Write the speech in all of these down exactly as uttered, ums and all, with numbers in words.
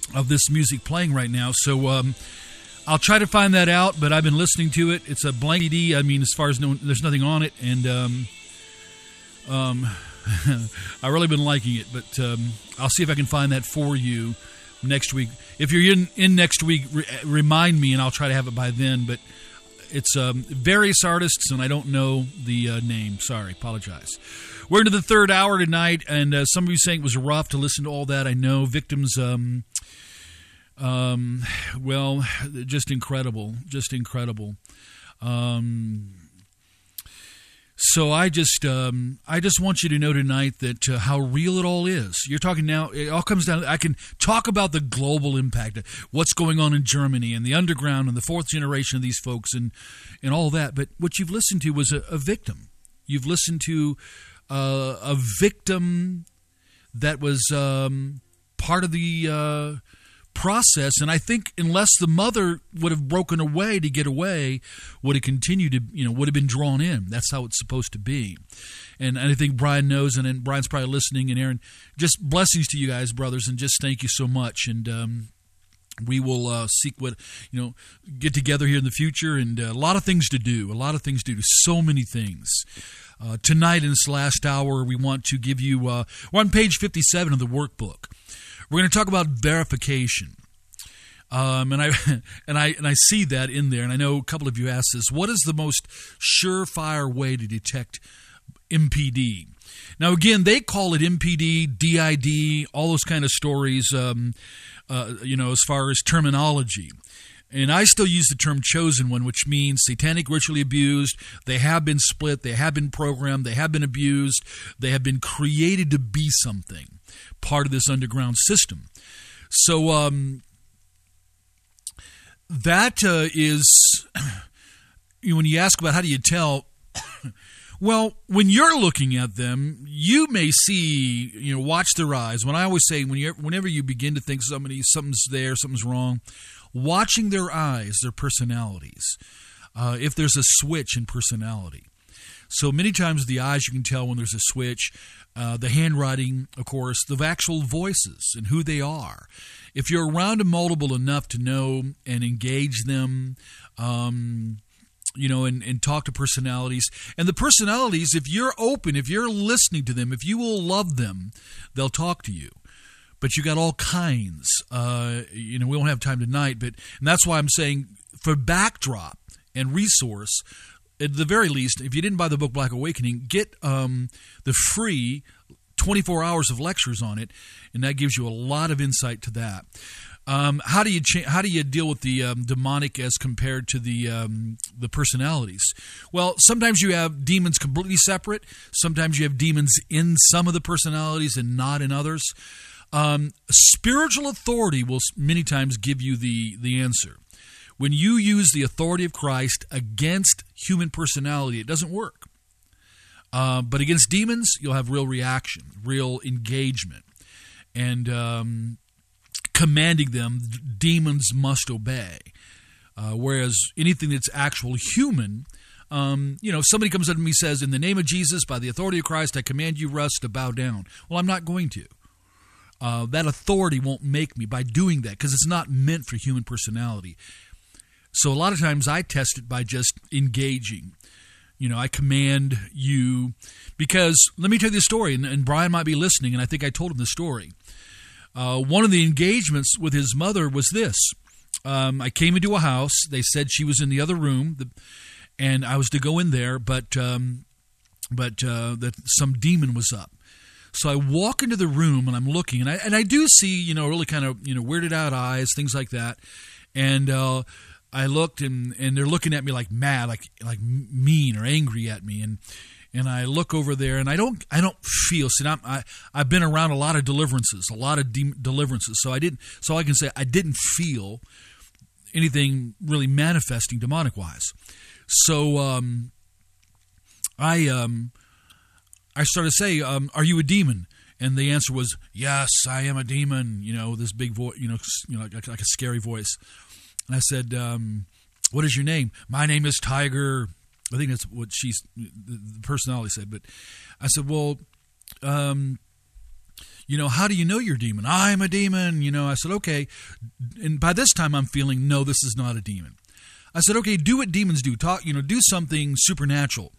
of this music playing right now. So um, I'll try to find that out, but I've been listening to it. It's a blank C D. I mean, as far as no, there's nothing on it, and um, um, I've really been liking it. But um, I'll see if I can find that for you next week. If you're in, in next week, re- remind me, and I'll try to have it by then. But it's um, various artists, and I don't know the uh, name. Sorry, apologize. We're into the third hour tonight, and uh, some of you saying it was rough to listen to all that. I know. Victims, um, um, well, just incredible, just incredible. Um, so I just, um, I just want you to know tonight that uh, how real it all is. You're talking now. It all comes down. I can talk about the global impact, what's going on in Germany and the underground and the fourth generation of these folks, and and all that. But what you've listened to was a, a victim. You've listened to Uh, a victim that was um, part of the uh, process, and I think unless the mother would have broken away to get away, would have continued to, you know, would have been drawn in. That's how it's supposed to be. And, and I think Brian knows, and, and Brian's probably listening, and Aaron, just blessings to you guys, brothers, and just thank you so much. And um, we will uh, seek what, you know, get together here in the future, and uh, a lot of things to do, a lot of things to do, so many things. Uh, tonight in this last hour, we want to give you, uh, we're on page fifty-seven of the workbook. We're going to talk about verification. Um, and I and I and I see that in there, and I know a couple of you asked this. What is the most surefire way to detect M P D? Now, again, they call it M P D, D I D, all those kind of stories, um, uh, you know, as far as terminology. And I still use the term chosen one, which means satanic, ritually abused. They have been split. They have been programmed. They have been abused. They have been created to be something, part of this underground system. So um, that uh, is, you know, when you ask about how do you tell, well, when you're looking at them, you may see, you know, watch their eyes. When I always say, when you, whenever you begin to think somebody, something's there, something's wrong, watching their eyes, their personalities, uh, if there's a switch in personality. So many times with the eyes you can tell when there's a switch, uh, the handwriting, of course, the actual voices and who they are. If you're around them multiple enough to know and engage them, um, you know, and, and talk to personalities. And the personalities, if you're open, if you're listening to them, if you will love them, they'll talk to you. But you got all kinds. Uh, you know, we don't have time tonight, but and that's why I'm saying for backdrop and resource, at the very least, if you didn't buy the book Black Awakening, get um, the free twenty-four hours of lectures on it, and that gives you a lot of insight to that. Um, how do you cha- how do you deal with the um, demonic as compared to the um, the personalities? Well, sometimes you have demons completely separate. Sometimes you have demons in some of the personalities and not in others. Um, spiritual authority will many times give you the, the answer. When you use the authority of Christ against human personality, it doesn't work. Uh, but against demons, you'll have real reaction, real engagement. And um, commanding them, demons must obey. Uh, whereas anything that's actual human, um, you know, if somebody comes up to me and says, in the name of Jesus, by the authority of Christ, I command you, Russ, to bow down. Well, I'm not going to. Uh, that authority won't make me by doing that because it's not meant for human personality. So a lot of times I test it by just engaging. You know, I command you because, let me tell you the story, and, and Brian might be listening, and I think I told him the story. Uh, one of the engagements with his mother was this. Um, I came into a house. They said she was in the other room, the, and I was to go in there, but um, but uh, that some demon was up. So I walk into the room and I'm looking, and I and I do see, you know, really kind of, you know, weirded out eyes, things like that. And uh, I looked, and, and they're looking at me like mad, like like mean or angry at me. And and I look over there, and I don't I don't feel. See, I'm, I I've been around a lot of deliverances, a lot of de- deliverances. So I didn't. So I can say I didn't feel anything really manifesting demonic wise. So um, I um. I started to say, um, are you a demon? And the answer was, yes, I am a demon, you know, this big voice, you know, you know, like, like a scary voice. And I said, um, what is your name? My name is Tiger. I think that's what she's, the personality said. But I said, well, um, you know, how do you know you're a demon? I'm a demon. You know, I said, okay. And by this time I'm feeling, no, this is not a demon. I said, okay, do what demons do. Talk, you know, do something supernatural.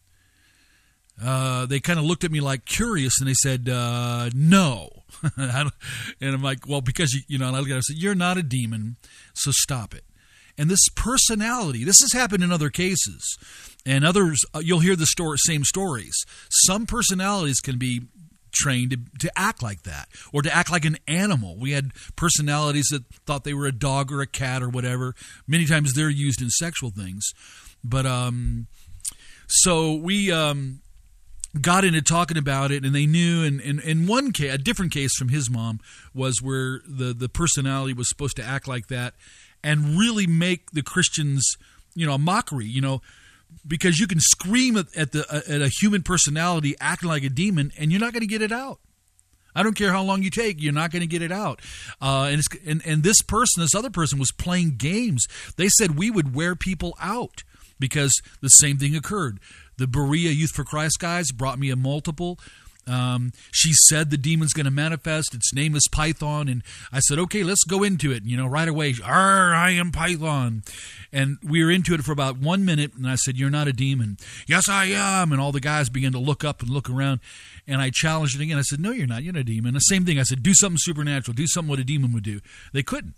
Uh, they kind of looked at me like curious, and they said, uh, no. And I'm like, well, because, you, you know, and I looked at it, I said, you're not a demon, so stop it. And this personality, this has happened in other cases. And others, uh, you'll hear the story, same stories. Some personalities can be trained to, to act like that, or to act like an animal. We had personalities that thought they were a dog or a cat or whatever. Many times they're used in sexual things. But um, so we um, got into talking about it, and they knew. And in one case, a different case from his mom, was where the, the personality was supposed to act like that and really make the Christians, you know, a mockery, you know, because you can scream at, at the at a human personality acting like a demon, and you're not going to get it out. I don't care how long you take, you're not going to get it out. Uh, and, it's, and and this person, this other person, was playing games. They said we would wear people out because the same thing occurred. The Berea Youth for Christ guys brought me a multiple. Um, she said the demon's going to manifest. Its name is Python. And I said, okay, let's go into it. You know, right away, Arr, I am Python. And we were into it for about one minute. And I said, you're not a demon. Yes, I am. And all the guys began to look up and look around. And I challenged it again. I said, no, you're not. You're not a demon. The same thing. I said, do something supernatural. Do something what a demon would do. They couldn't.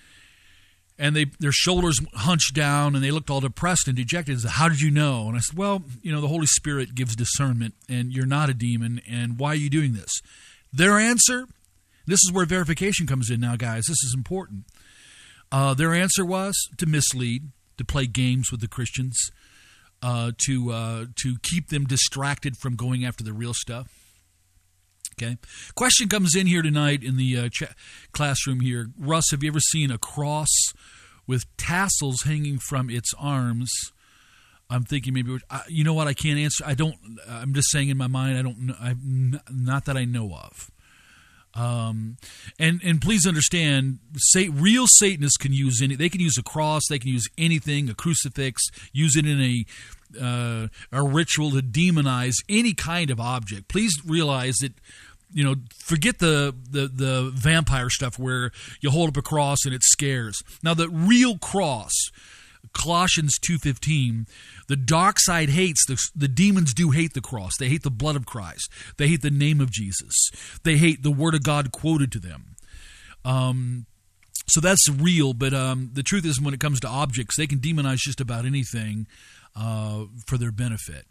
And they their shoulders hunched down, and they looked all depressed and dejected. They said, how did you know? And I said, well, you know, the Holy Spirit gives discernment, and you're not a demon, and why are you doing this? Their answer, this is where verification comes in now, guys. This is important. Uh, their answer was to mislead, to play games with the Christians, uh, to uh, to keep them distracted from going after the real stuff. Okay. Question comes in here tonight in the uh, ch- classroom here. Russ, have you ever seen a cross with tassels hanging from its arms? I'm thinking maybe, uh, you know what, I can't answer. I don't, I'm just saying in my mind, I don't know, I'm not that I know of. Um, and, and please understand, say, real Satanists can use any, they can use a cross, they can use anything, a crucifix, use it in a, uh, a ritual to demonize any kind of object. Please realize that, you know, forget the, the, the vampire stuff where you hold up a cross and it scares. Now, the real cross, Colossians two fifteen, the dark side hates, the, the demons do hate the cross. They hate the blood of Christ. They hate the name of Jesus. They hate the word of God quoted to them. Um, so that's real, but um, the truth is when it comes to objects, they can demonize just about anything uh, for their benefit.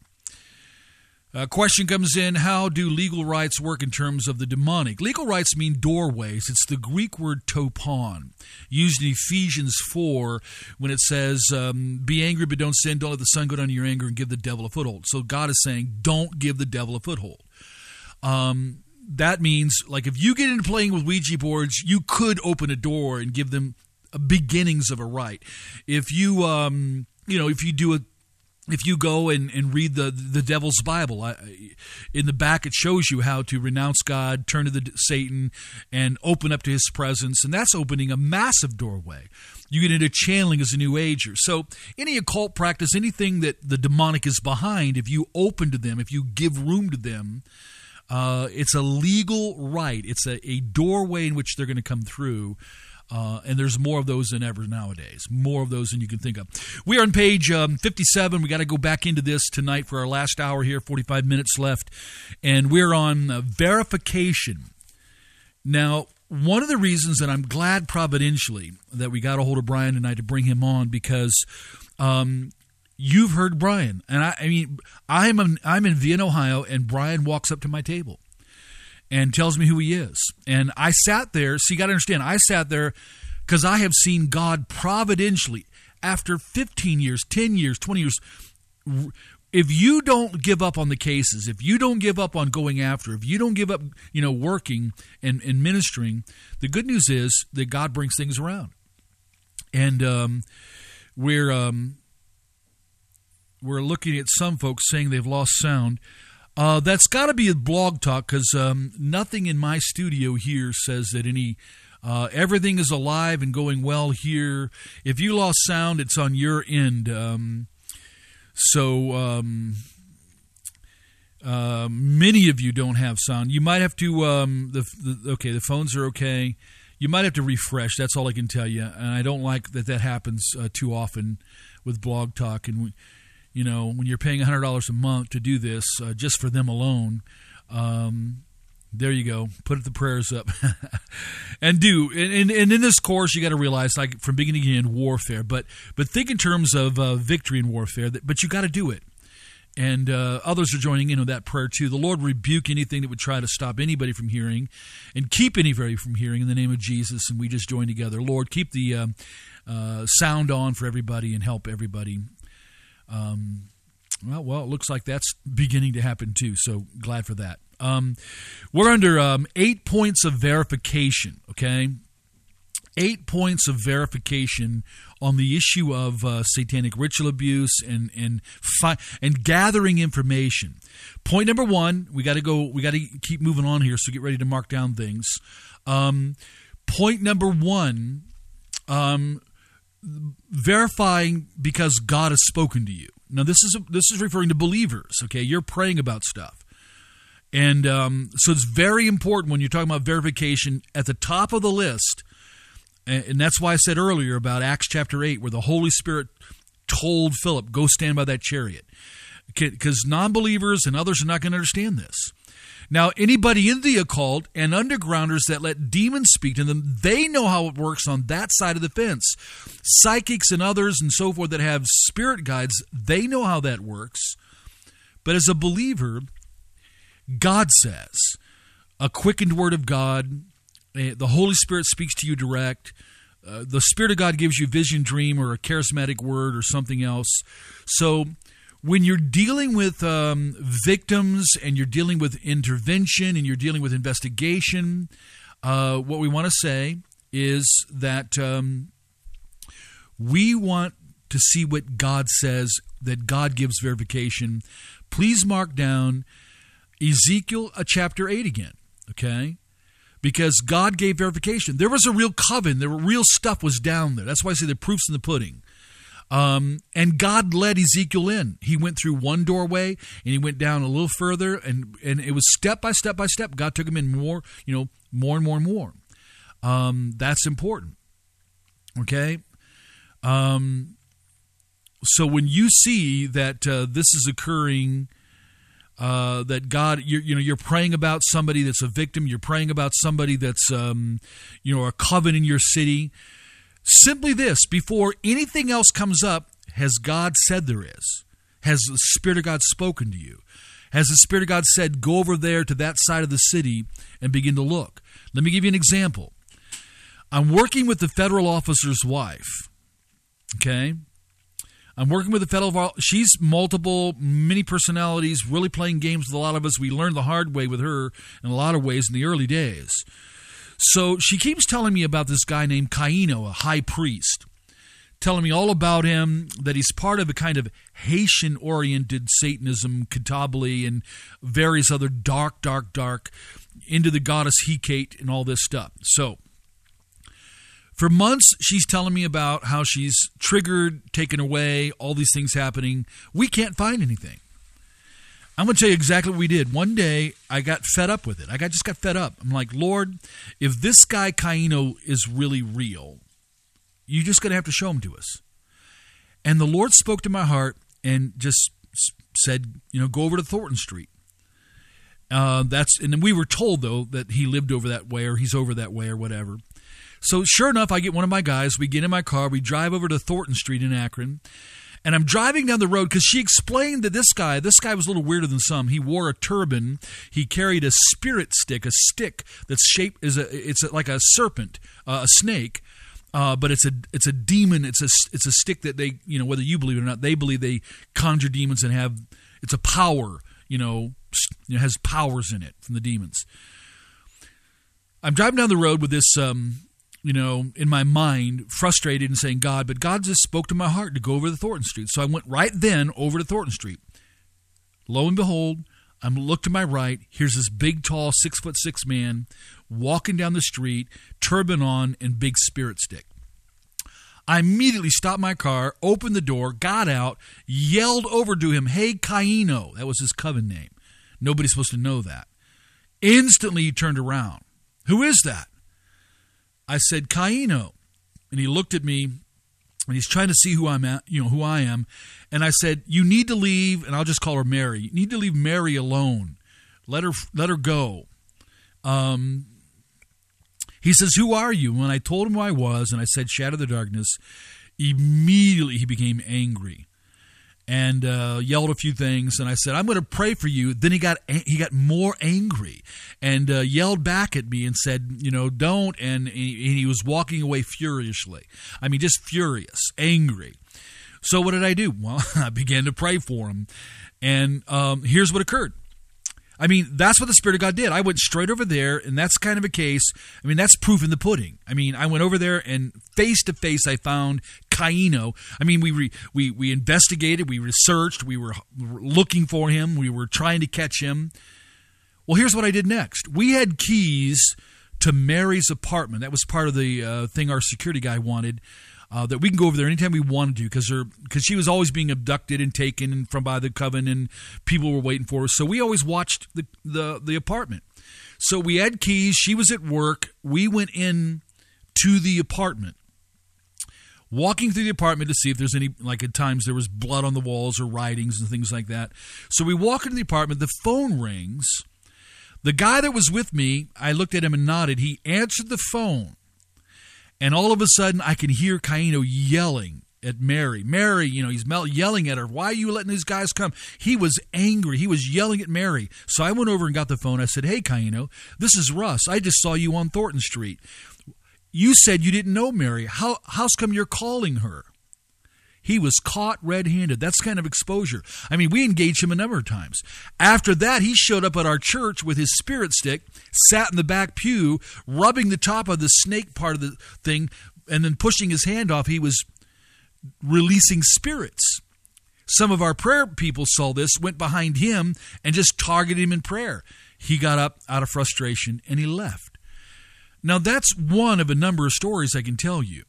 A question comes in, how do legal rights work in terms of the demonic? Legal rights mean doorways. It's the Greek word topon, used in Ephesians four when it says, um, be angry but don't sin, don't let the sun go down to your anger and give the devil a foothold. So God is saying, don't give the devil a foothold. Um, that means, like, if you get into playing with Ouija boards, you could open a door and give them beginnings of a right. If you, um, you know, if you do a If you go and, and read the the Devil's Bible, I, in the back it shows you how to renounce God, turn to the Satan, and open up to his presence, and that's opening a massive doorway. You get into channeling as a New Ager. So any occult practice, anything that the demonic is behind, if you open to them, if you give room to them, uh, it's a legal right. It's a, a doorway in which they're going to come through. Uh, and there's more of those than ever nowadays, more of those than you can think of. We are on page um, fifty-seven. We got to go back into this tonight for our last hour here, forty-five minutes left. And we're on uh, verification. Now, one of the reasons that I'm glad providentially that we got a hold of Brian tonight to bring him on, because um, you've heard Brian. And I, I mean, I'm, a, I'm in Vienna, Ohio, and Brian walks up to my table and tells me who he is. And I sat there. So you got to understand, I sat there because I have seen God providentially, after fifteen years, ten years, twenty years, if you don't give up on the cases, if you don't give up on going after, if you don't give up, you know, working and, and ministering, the good news is that God brings things around. And um, we're, um, we're looking at some folks saying they've lost sound. Uh, that's got to be a blog talk, because um, nothing in my studio here says that any uh, everything is alive and going well here. If you lost sound, it's on your end. Um, so um, Uh, many of you don't have sound. You might have to. Um, the, the okay, the phones are okay. You might have to refresh. That's all I can tell you. And I don't like that that happens uh, too often with Blog Talk. And we, you know, when you're paying a hundred dollars a month to do this uh, just for them alone, um, there you go. Put the prayers up, and do. And, and, and in this course, you got to realize, like from beginning to end, warfare. But but think in terms of uh, victory in warfare. That, but you got to do it. And uh, others are joining in on that prayer too. The Lord rebuke anything that would try to stop anybody from hearing and keep anybody from hearing in the name of Jesus. And we just join together. Lord, keep the uh, uh, sound on for everybody and help everybody. Um, well, well, it looks like that's beginning to happen too. So glad for that. Um, we're under um, eight points of verification, okay? Eight points of verification on the issue of uh, satanic ritual abuse and and fi- and gathering information. Point number one, we got to go. We got to keep moving on here, so get ready to mark down things. Um, point number one, um, verifying because God has spoken to you. Now, this is a, this is referring to believers. Okay, you're praying about stuff, and um, so it's very important when you're talking about verification. At the top of the list. And that's why I said earlier about Acts chapter eight, where the Holy Spirit told Philip, go stand by that chariot. Because non-believers and others are not going to understand this. Now, anybody in the occult and undergrounders that let demons speak to them, they know how it works on that side of the fence. Psychics and others and so forth that have spirit guides, they know how that works. But as a believer, God says, a quickened word of God, the Holy Spirit speaks to you direct. Uh, the Spirit of God gives you vision, dream, or a charismatic word or something else. So when you're dealing with um, victims and you're dealing with intervention and you're dealing with investigation, uh, what we want to say is that um, we want to see what God says, that God gives verification. Please mark down Ezekiel uh, chapter eight again, okay? Because God gave verification. There was a real coven. There were real stuff was down there. That's why I say the proof's in the pudding. Um, and God led Ezekiel in. He went through one doorway, and he went down a little further, and, and it was step by step by step. God took him in more, you know, more and more and more. Um, that's important. Okay? Um, so when you see that uh, this is occurring... Uh, that God, you're, you know, you're praying about somebody that's a victim. You're praying about somebody that's, um, you know, a coven in your city. Simply this: before anything else comes up, has God said there is? Has the Spirit of God spoken to you? Has the Spirit of God said, "Go over there to that side of the city and begin to look"? Let me give you an example. I'm working with the federal officer's wife. Okay. I'm working with a fellow. She's multiple, many personalities, really playing games with a lot of us. We learned the hard way with her in a lot of ways in the early days. So she keeps telling me about this guy named Caino, a high priest, telling me all about him, that he's part of a kind of Haitian-oriented Satanism, Katabali, and various other dark, dark, dark, into the goddess Hecate and all this stuff. So for months, she's telling me about how she's triggered, taken away, all these things happening. We can't find anything. I'm going to tell you exactly what we did. One day, I got fed up with it. I got, just got fed up. I'm like, Lord, if this guy Caino is really real, you're just going to have to show him to us. And the Lord spoke to my heart and just said, you know, go over to Thornton Street. Uh, that's and then we were told, though, that he lived over that way or he's over that way or whatever. So sure enough, I get one of my guys. We get in my car. We drive over to Thornton Street in Akron. And I'm driving down the road because she explained that this guy, this guy was a little weirder than some. He wore a turban. He carried a spirit stick, a stick that's shaped as a, it's a, like a serpent, uh, a snake, uh, but it's a it's a demon. It's a it's a stick that they, you know, whether you believe it or not, they believe they conjure demons and have, it's a power, you know, it has powers in it from the demons. I'm driving down the road with this. Um, you know, in my mind, frustrated and saying, God, but God just spoke to my heart to go over to Thornton Street. So I went right then over to Thornton Street. Lo and behold, I look to my right. Here's this big, tall, six foot six man walking down the street, turban on and big spirit stick. I immediately stopped my car, opened the door, got out, yelled over to him, hey, Caino. That was his coven name. Nobody's supposed to know that. Instantly he turned around. Who is that? I said, Caino. And he looked at me, and he's trying to see who I'm at, you know, who I am. And I said, you need to leave, and I'll just call her Mary. You need to leave Mary alone. Let her let her go. Um, he says, who are you? When I told him who I was, and I said, Shadow of the Darkness, immediately he became angry and uh, yelled a few things. And I said, I'm going to pray for you. Then he got he got more angry and uh, yelled back at me and said, you know, don't. And he, and he was walking away furiously. I mean, just furious, angry. So what did I do? Well, I began to pray for him. And um, here's what occurred. I mean, that's what the Spirit of God did. I went straight over there, and that's kind of a case. I mean, that's proof in the pudding. I mean, I went over there, and face to face, I found Caino. I mean, we re, we we investigated, we researched, we were looking for him, we were trying to catch him. Well, here's what I did next. We had keys to Mary's apartment. That was part of the uh, thing our security guy wanted. Uh, that we can go over there anytime we wanted to, because because she was always being abducted and taken from by the coven, and people were waiting for her. So we always watched the, the the apartment. So we had keys. She was at work. We went in to the apartment, walking through the apartment to see if there's any, like at times there was blood on the walls or writings and things like that. So we walk into the apartment. The phone rings. The guy that was with me, I looked at him and nodded. He answered the phone. And all of a sudden, I can hear Caino yelling at Mary. Mary, you know, he's yelling at her. Why are you letting these guys come? He was angry. He was yelling at Mary. So I went over and got the phone. I said, hey, Caino, this is Russ. I just saw you on Thornton Street. You said you didn't know Mary. How, how's come you're calling her? He was caught red-handed. That's kind of exposure. I mean, we engaged him a number of times. After that, he showed up at our church with his spirit stick, sat in the back pew, rubbing the top of the snake part of the thing, and then pushing his hand off. He was releasing spirits. Some of our prayer people saw this, went behind him, and just targeted him in prayer. He got up out of frustration, and he left. Now, that's one of a number of stories I can tell you.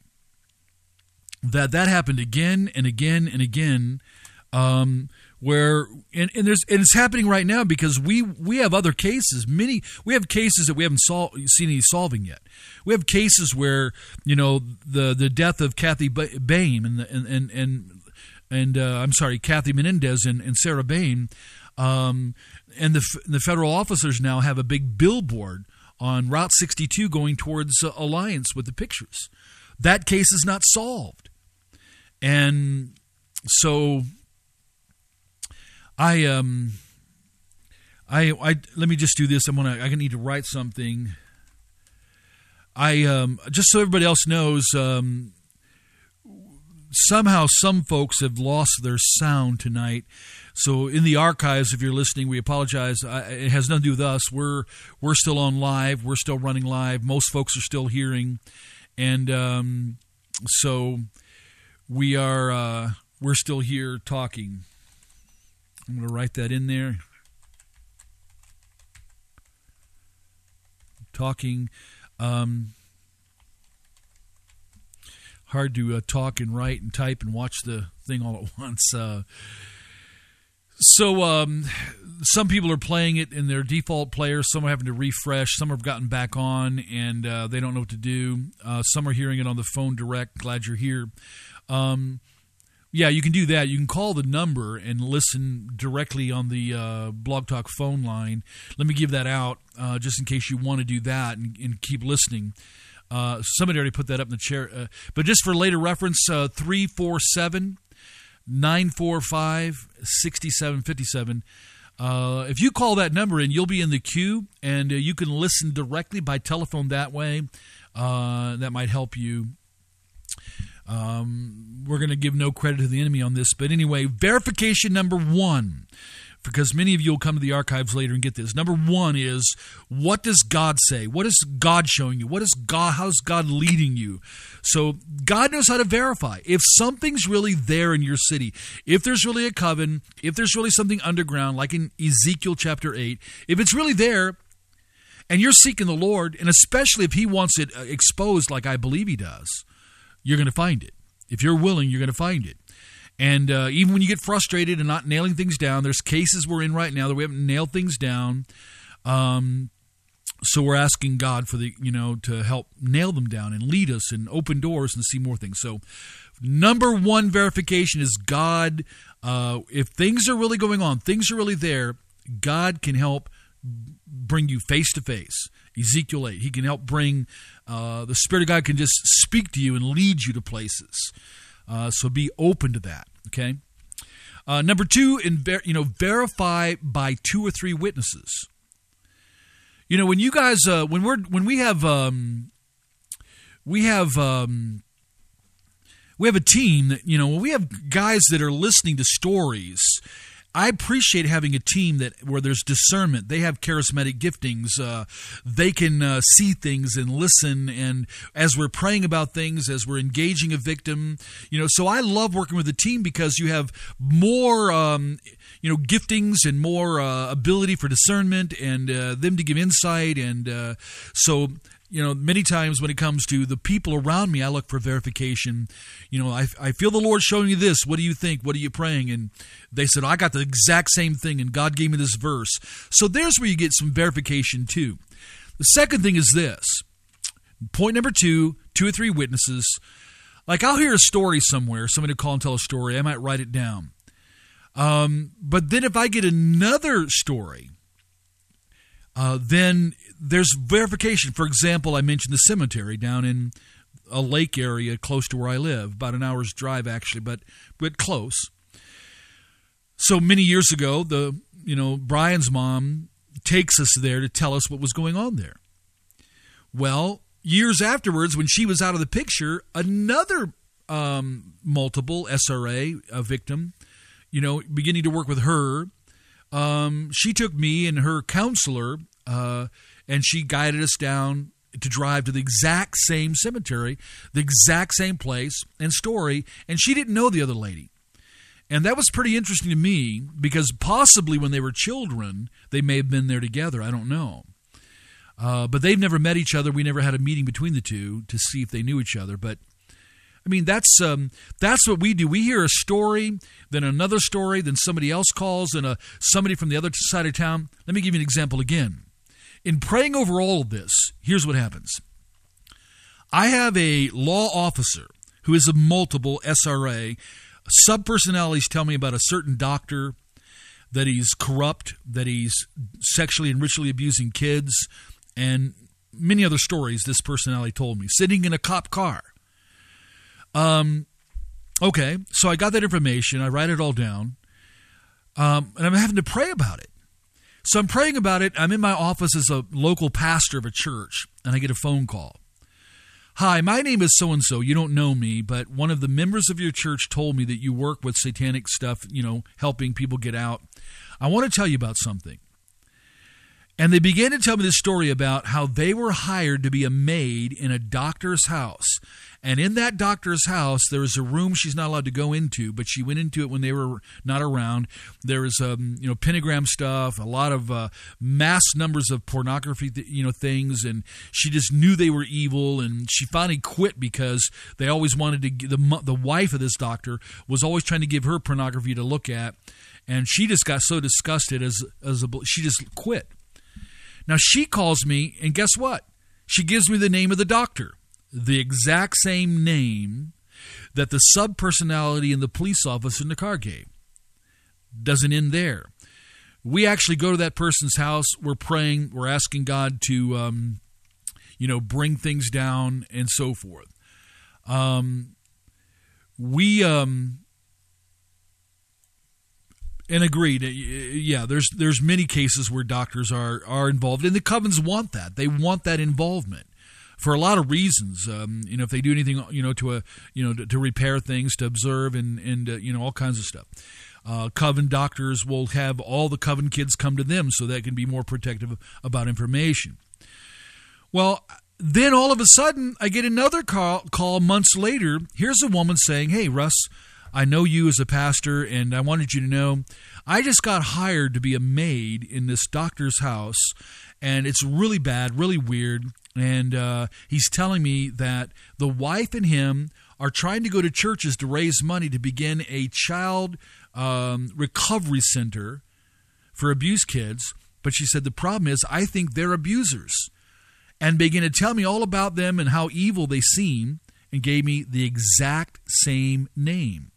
That that happened again and again and again, um, where and, and there's and it's happening right now because we we have other cases. Many we have cases that we haven't sol- seen any solving yet. We have cases where you know the the death of Kathy Bain and the, and and and, and uh, I'm sorry, Kathy Menendez and, and Sarah Bain, um, and the the federal officers now have a big billboard on Route sixty-two going towards uh, Alliance with the pictures. That case is not solved. And so I um I I let me just do this. I'm gonna I need to write something. I um just so everybody else knows, um somehow some folks have lost their sound tonight. So in the archives, if you're listening, we apologize. I, it has nothing to do with us. We're we're still on live. We're still running live. Most folks are still hearing, and um, so we are uh, we're still here talking. I'm going to write that in there. Talking. Um, hard to uh, talk and write and type and watch the thing all at once. Uh, so um, some people are playing it in their default player. Some are having to refresh. Some have gotten back on, and uh, they don't know what to do. Uh, some are hearing it on the phone direct. Glad you're here. Um, yeah, you can do that. You can call the number and listen directly on the uh, Blog Talk phone line. Let me give that out uh, just in case you want to do that and, and keep listening. Uh, somebody already put that up in the chair. Uh, but just for later reference, uh, three four seven, nine four five, six seven five seven. Uh, if you call that number in, you'll be in the queue, and uh, you can listen directly by telephone that way. Uh, that might help you. Um, we're going to give no credit to the enemy on this. But anyway, verification number one, because many of you will come to the archives later and get this. Number one is, what does God say? What is God showing you? What is God? How's God leading you? So God knows how to verify. If something's really there in your city, if there's really a coven, if there's really something underground, like in Ezekiel chapter eight, if it's really there and you're seeking the Lord, and especially if he wants it exposed like I believe he does, you're going to find it. If you're willing, you're going to find it. And uh, even when you get frustrated and not nailing things down, there's cases we're in right now that we haven't nailed things down. Um, so we're asking God for the, you know, to help nail them down and lead us and open doors and see more things. So number one verification is God. Uh, if things are really going on, things are really there, God can help bring you face to face. Ezekiel eight, he can help bring, uh, the Spirit of God can just speak to you and lead you to places. Uh, so be open to that, okay? Uh, number two, in ver- you know, verify by two or three witnesses. You know, when you guys, uh, when we're, when we have, um, we have, um, we have a team that, you know, when we have guys that are listening to stories, I appreciate having a team that where there's discernment. They have charismatic giftings. Uh, they can uh, see things and listen. And as we're praying about things, as we're engaging a victim, you know, so I love working with a team because you have more, um, you know, giftings and more uh, ability for discernment and uh, them to give insight. And uh, so, you know, many times when it comes to the people around me, I look for verification. You know, I, I feel the Lord showing you this. What do you think? What are you praying? And they said, I got the exact same thing, and God gave me this verse. So there's where you get some verification too. The second thing is this. Point number two, two or three witnesses. Like I'll hear a story somewhere, somebody call and tell a story. I might write it down. Um, but then if I get another story, uh, then there's verification. For example, I mentioned the cemetery down in a lake area close to where I live, about an hour's drive actually, but but close. So many years ago, the you know Brian's mom takes us there to tell us what was going on there. Well, years afterwards, when she was out of the picture, another um, multiple S R A a victim, you know, beginning to work with her, um, she took me and her counselor. Uh, And she guided us down to drive to the exact same cemetery, the exact same place and story, and she didn't know the other lady. And that was pretty interesting to me because possibly when they were children, they may have been there together. I don't know. Uh, but they've never met each other. We never had a meeting between the two to see if they knew each other. But, I mean, that's um, that's what we do. We hear a story, then another story, then somebody else calls, and a, somebody from the other side of town. Let me give you an example again. In praying over all of this, here's what happens. I have a law officer who is a multiple S R A. Subpersonalities tell me about a certain doctor, that he's corrupt, that he's sexually and ritually abusing kids, and many other stories this personality told me, sitting in a cop car. Um, okay, so I got that information. I write it all down, um, and I'm having to pray about it. So I'm praying about it. I'm in my office as a local pastor of a church, and I get a phone call. Hi, my name is so-and-so. You don't know me, but one of the members of your church told me that you work with satanic stuff, you know, helping people get out. I want to tell you about something. And they began to tell me this story about how they were hired to be a maid in a doctor's house. And in that doctor's house, there was a room she's not allowed to go into, but she went into it when they were not around. There was, um, you know, pentagram stuff, a lot of uh, mass numbers of pornography, th- you know, things, and she just knew they were evil. And she finally quit because they always wanted to. The the wife of this doctor was always trying to give her pornography to look at, and she just got so disgusted as as a, she just quit. Now she calls me, and guess what? She gives me the name of the doctor. The exact same name that the subpersonality and the police officer in the car gave. Doesn't end there. We actually go to that person's house. We're praying. We're asking God to, um, you know, bring things down and so forth. Um, we um, and agreed. Yeah, there's there's many cases where doctors are are involved, and the covens want that. They want that involvement. For a lot of reasons, um, you know, if they do anything, you know, to a, you know, to, to repair things, to observe, and and uh, you know, all kinds of stuff. Uh, coven doctors will have all the coven kids come to them so they can be more protective about information. Well, then all of a sudden, I get another call, call months later. Here's a woman saying, "Hey, Russ, I know you as a pastor, and I wanted you to know I just got hired to be a maid in this doctor's house." and it's really bad, really weird. And uh, he's telling me that the wife and him are trying to go to churches to raise money to begin a child um, recovery center for abused kids. But she said, the problem is, I think they're abusers. And began to tell me all about them and how evil they seem, and gave me the exact same name.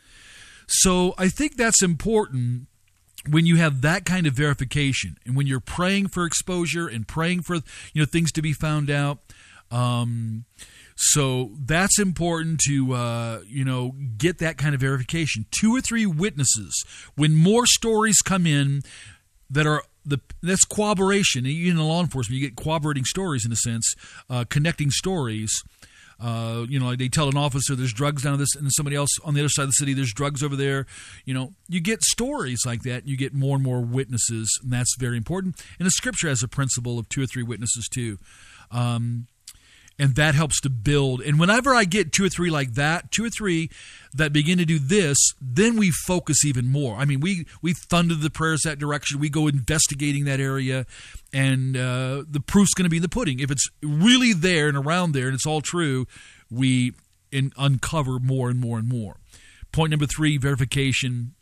So I think that's important when you have that kind of verification, and when you're praying for exposure and praying for, you know, things to be found out. Um, so that's important to, uh, you know, get that kind of verification. Two or three witnesses. When more stories come in that are, the that's corroboration. Even in law enforcement, you get corroborating stories in a sense, uh, connecting stories. Uh, you know, like they tell an officer there's drugs down this, and then somebody else on the other side of the city, there's drugs over there. You know, you get stories like that. You get more and more witnesses, and that's very important. And the Scripture has a principle of two or three witnesses too. Um, and that helps to build. And whenever I get two or three like that, two or three that begin to do this, then we focus even more. I mean, we, we thunder the prayers that direction. We go investigating that area, and uh, the proof's going to be in the pudding. If it's really there and around there and it's all true, we in, uncover more and more and more. Point number three, verification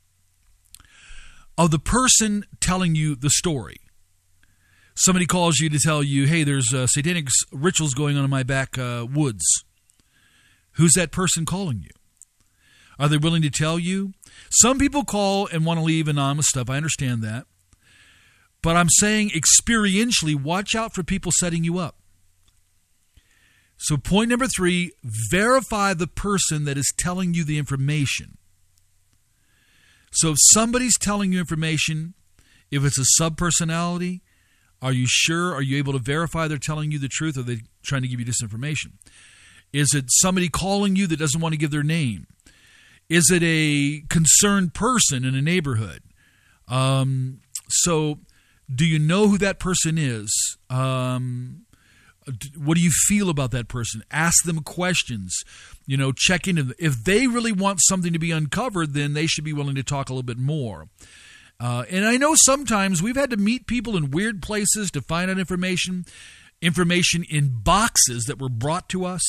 of the person telling you the story. Somebody calls you to tell you, hey, there's uh, satanic rituals going on in my back uh, woods. Who's that person calling you? Are they willing to tell you? Some people call and want to leave anonymous stuff. I understand that. But I'm saying experientially, watch out for people setting you up. So point number three, verify the person that is telling you the information. So if somebody's telling you information, if it's a subpersonality, are you sure? Are you able to verify they're telling you the truth, or are they trying to give you disinformation? Is it somebody calling you that doesn't want to give their name? Is it a concerned person in a neighborhood? Um, so do you know who that person is? Um, what do you feel about that person? Ask them questions. You know, check into them. If they really want something to be uncovered, then they should be willing to talk a little bit more. Uh, and I know sometimes we've had to meet people in weird places to find out information, information in boxes that were brought to us,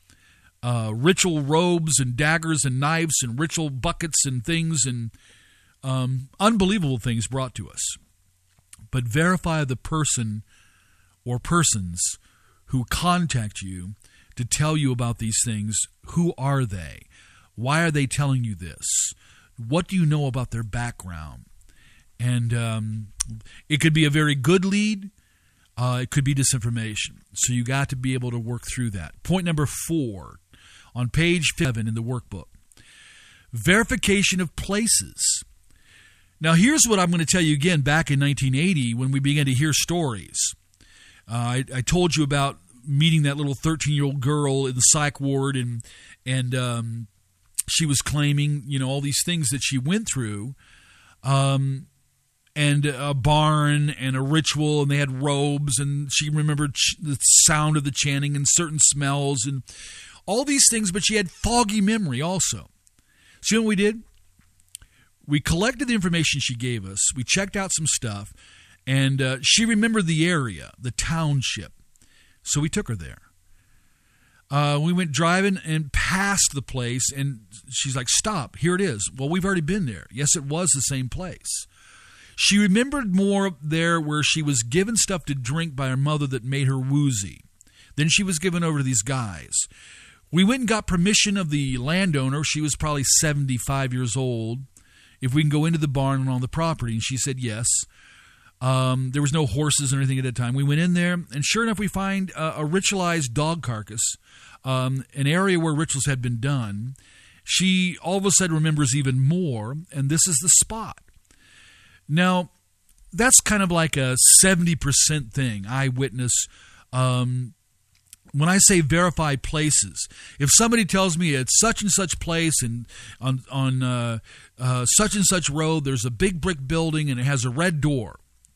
uh, ritual robes and daggers and knives and ritual buckets and things, and um, unbelievable things brought to us. But verify the person or persons who contact you to tell you about these things. Who are they? Why are they telling you this? What do you know about their background? And um, it could be a very good lead. Uh, it could be disinformation. So you got to be able to work through that. Point number four, on page seven in the workbook, verification of places. Now, here's what I'm going to tell you again. Back in nineteen eighty, when we began to hear stories, uh, I, I told you about meeting that little thirteen-year-old girl in the psych ward, and and um, she was claiming, you know, all these things that she went through. Um, and a barn and a ritual, and they had robes, and she remembered ch- the sound of the chanting and certain smells and all these things, but she had foggy memory also. So you know what we did? We collected the information she gave us. We checked out some stuff, and uh, she remembered the area, the township. So we took her there. Uh, we went driving and passed the place, and she's like, stop, here it is. Well, we've already been there. Yes, it was the same place. She remembered more there where she was given stuff to drink by her mother that made her woozy. Then she was given over to these guys. We went and got permission of the landowner. She was probably seventy-five years old. If we can go into the barn and on the property. And she said yes. Um, there was no horses or anything at that time. We went in there, and sure enough, we find a, a ritualized dog carcass, um, an area where rituals had been done. She all of a sudden remembers even more, and this is the spot. Now, that's kind of like a seventy percent thing, eyewitness. Um, when I say verify places, if somebody tells me it's such and such place and on, on uh, uh, such and such road, there's a big brick building and it has a red door.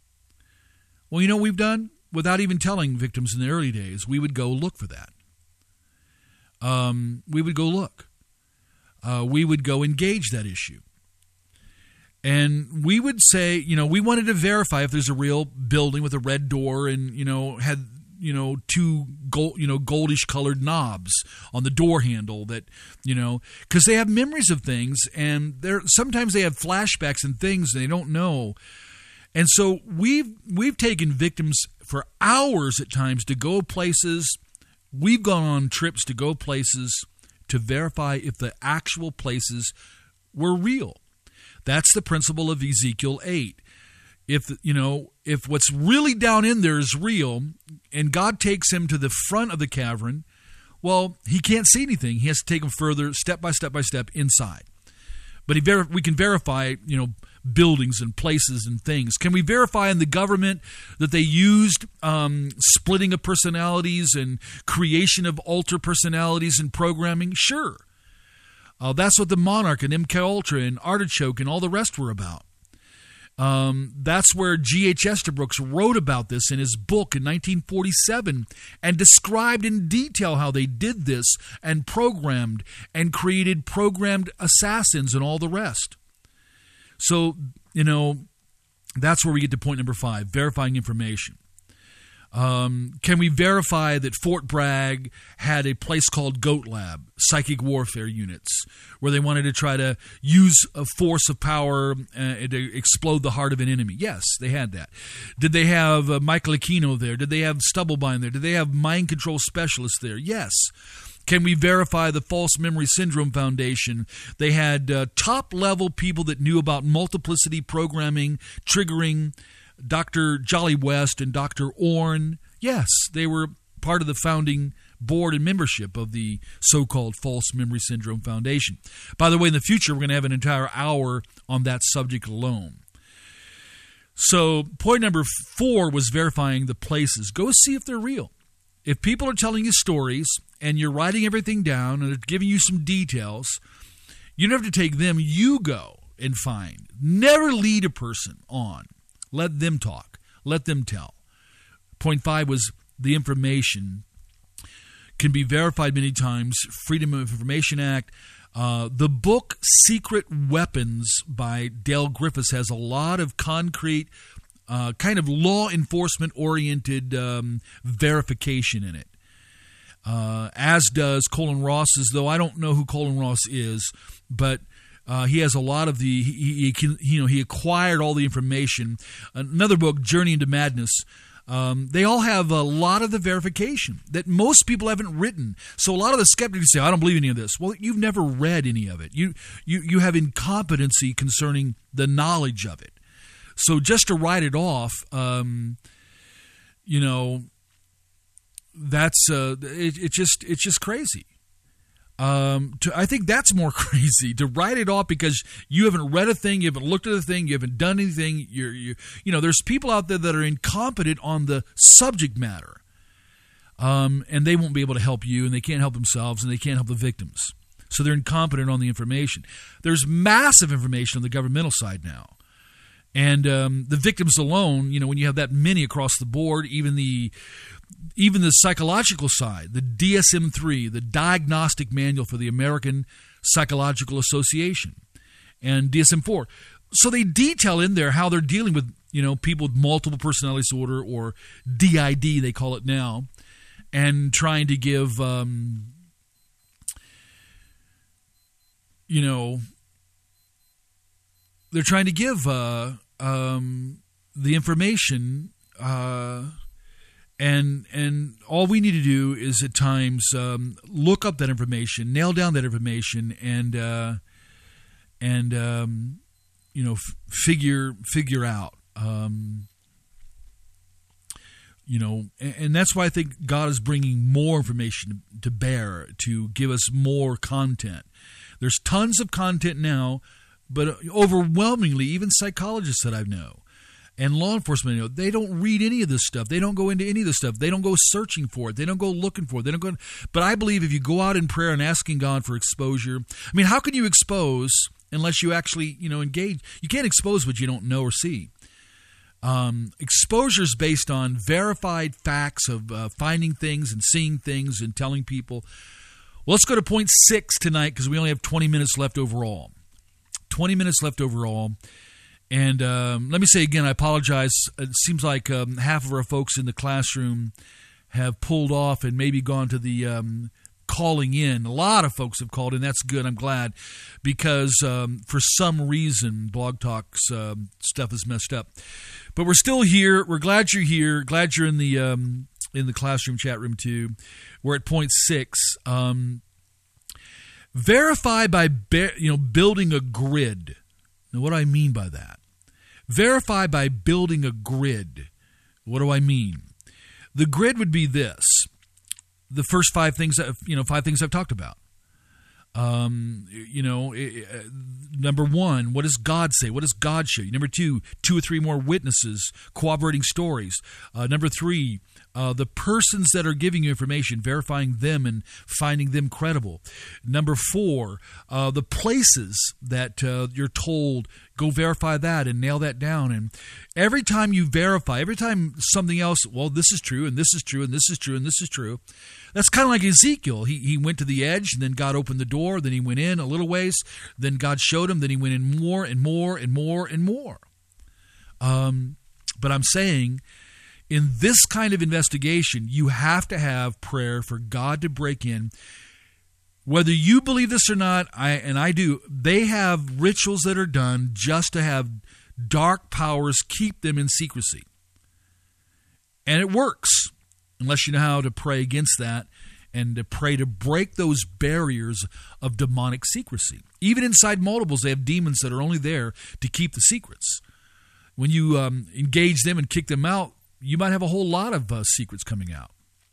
Well, you know what we've done? Without even telling victims in the early days, we would go look for that. Um, we would go look. Uh, we would go engage that issue. And we would say, you know, we wanted to verify if there's a real building with a red door and, you know, had, you know, two gold, you know, goldish colored knobs on the door handle that, you know, because they have memories of things and they're sometimes they have flashbacks and things they don't know. And so we've we've taken victims for hours at times to go places. We've gone on trips to go places to verify if the actual places were real. That's the principle of Ezekiel eight. If, you know, if what's really down in there is real and God takes him to the front of the cavern, well, he can't see anything. He has to take him further, step by step by step, inside. But he ver- we can verify, you know, buildings and places and things. Can we verify in the government that they used um, splitting of personalities and creation of alter personalities and programming? Sure. Uh, that's what the Monarch and M K Ultra and Artichoke and all the rest were about. Um, that's where G H Estabrooks wrote about this in his book in nineteen forty-seven and described in detail how they did this and programmed and created programmed assassins and all the rest. So, you know, that's where we get to point number five, verifying information. Um, can we verify that Fort Bragg had a place called Goat Lab, psychic warfare units, where they wanted to try to use a force of power uh, to explode the heart of an enemy? Yes, they had that. Did they have uh, Michael Aquino there? Did they have Stubblebine there? Did they have mind control specialists there? Yes. Can we verify the False Memory Syndrome Foundation? They had uh, top-level people that knew about multiplicity programming, triggering, Doctor Jolly West and Doctor Orn. Yes, they were part of the founding board and membership of the so-called False Memory Syndrome Foundation. By the way, in the future, we're going to have an entire hour on that subject alone. So point number four was verifying the places. Go see if they're real. If people are telling you stories and you're writing everything down and they're giving you some details, you don't have to take them. You go and find. Never lead a person on. Let them talk. Let them tell. Point five was the information can be verified many times. Freedom of Information Act. Uh, the book Secret Weapons by Dale Griffiths has a lot of concrete, uh, kind of law enforcement-oriented um, verification in it. Uh, as does Colin Ross's, though I don't know who Colin Ross is, but Uh, he has a lot of the, he, he can, you know, he acquired all the information. Another book, Journey into Madness, um, they all have a lot of the verification that most people haven't written. So a lot of the skeptics say, I don't believe any of this. Well, you've never read any of it. You, you, you have incompetency concerning the knowledge of it. So just to write it off, um, you know, that's, uh, it, it just, it's just crazy. Um, to, I think that's more crazy to write it off because you haven't read a thing, you haven't looked at a thing, you haven't done anything. You're, you, you know, there's people out there that are incompetent on the subject matter, um, and they won't be able to help you, and they can't help themselves, and they can't help the victims. So they're incompetent on the information. There's massive information on the governmental side now. And um, the victims alone, you know, when you have that many across the board, even the even the psychological side, the D S M three, the Diagnostic Manual for the American Psychological Association, and D S M four. So they detail in there how they're dealing with, you know, people with multiple personality disorder, or D I D, they call it now, and trying to give, um, you know, they're trying to give uh, um, the information, uh, and and all we need to do is at times um, look up that information, nail down that information, and uh, and um, you know f- figure figure out. Um, you know, and, and that's why I think God is bringing more information to bear to give us more content. There's tons of content now, but overwhelmingly, even psychologists that I know and law enforcement, you know, they don't read any of this stuff. They don't go into any of this stuff. They don't go searching for it. They don't go looking for it. They don't go. But I believe if you go out in prayer and asking God for exposure, I mean, how can you expose unless you actually, you know, engage? You can't expose what you don't know or see. Um, exposure is based on verified facts of uh, finding things and seeing things and telling people. Well, let's go to point six tonight because we only have twenty minutes left overall. twenty minutes left overall. And um, let me say again, I apologize. It seems like um, half of our folks in the classroom have pulled off and maybe gone to the um, calling in. A lot of folks have called in. That's good. I'm glad, because um, for some reason, Blog Talk's um, stuff is messed up. But we're still here. We're glad you're here. Glad you're in the um, in the classroom chat room too. We're at point six. Um, verify by be- you know building a grid. Now, what do I mean by that? Verify by building a grid. What do I mean? The grid would be this: the first five things, that, you know, five things I've talked about. Um, you know, uh, number one, what does God say? What does God show you? Number two, two or three more witnesses, corroborating stories. Uh, number three, uh, the persons that are giving you information, verifying them and finding them credible. Number four, uh, the places that uh, you're told, go verify that and nail that down. And every time you verify, every time something else, well, this is true, and this is true, and this is true, and this is true. That's kind of like Ezekiel. He he went to the edge, and then God opened the door. Then he went in a little ways. Then God showed him. Then he went in more and more and more and more. Um, but I'm saying, in this kind of investigation, you have to have prayer for God to break in. Whether you believe this or not, I and I do, they have rituals that are done just to have dark powers keep them in secrecy. And it works, unless you know how to pray against that and to pray to break those barriers of demonic secrecy. Even inside multiples, they have demons that are only there to keep the secrets. When you um, engage them and kick them out, you might have a whole lot of uh, secrets coming out.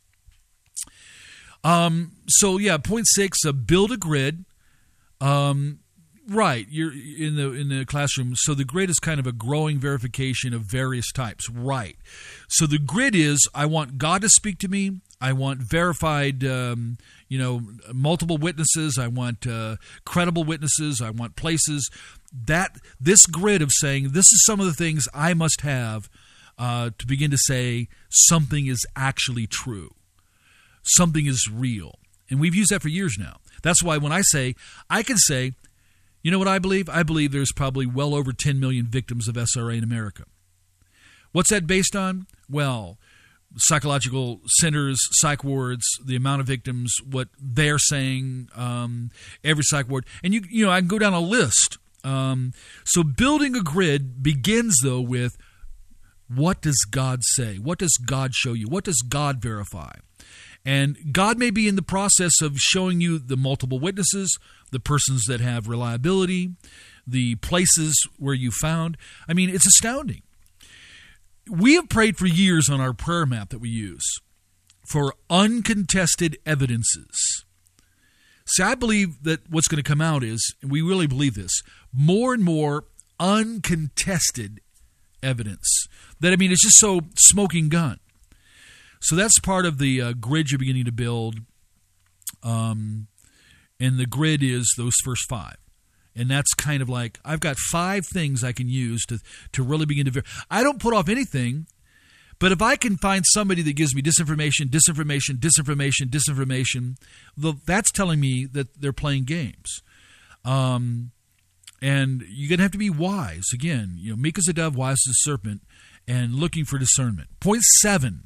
Um, so yeah, point six, uh, build a grid. Um, right, you're in the in the classroom. So the grid is kind of a growing verification of various types. Right. So the grid is, I want God to speak to me. I want verified, um, you know, multiple witnesses. I want uh, credible witnesses. I want places. That this grid of saying this is some of the things I must have uh, to begin to say something is actually true. Something is real. And we've used that for years now. That's why when I say, I can say, you know what I believe? I believe there's probably well over ten million victims of S R A in America. What's that based on? Well, psychological centers, psych wards, the amount of victims, what they're saying, um, every psych ward. And, you you know, I can go down a list. Um, so building a grid begins, though, with what does God say? What does God show you? What does God verify? And God may be in the process of showing you the multiple witnesses, the persons that have reliability, the places where you found. I mean, it's astounding. We have prayed for years on our prayer map that we use for uncontested evidences. See, I believe that what's going to come out is, and we really believe this, more and more uncontested evidence. That, I mean, it's just so smoking gun. So that's part of the uh, grid you're beginning to build. Um, and the grid is those first five. And that's kind of like, I've got five things I can use to, to really begin to verify. I don't put off anything, but if I can find somebody that gives me disinformation, disinformation, disinformation, disinformation, the, that's telling me that they're playing games. Um, and you're going to have to be wise. Again, you know, meek as a dove, wise as a serpent, and looking for discernment. Point seven.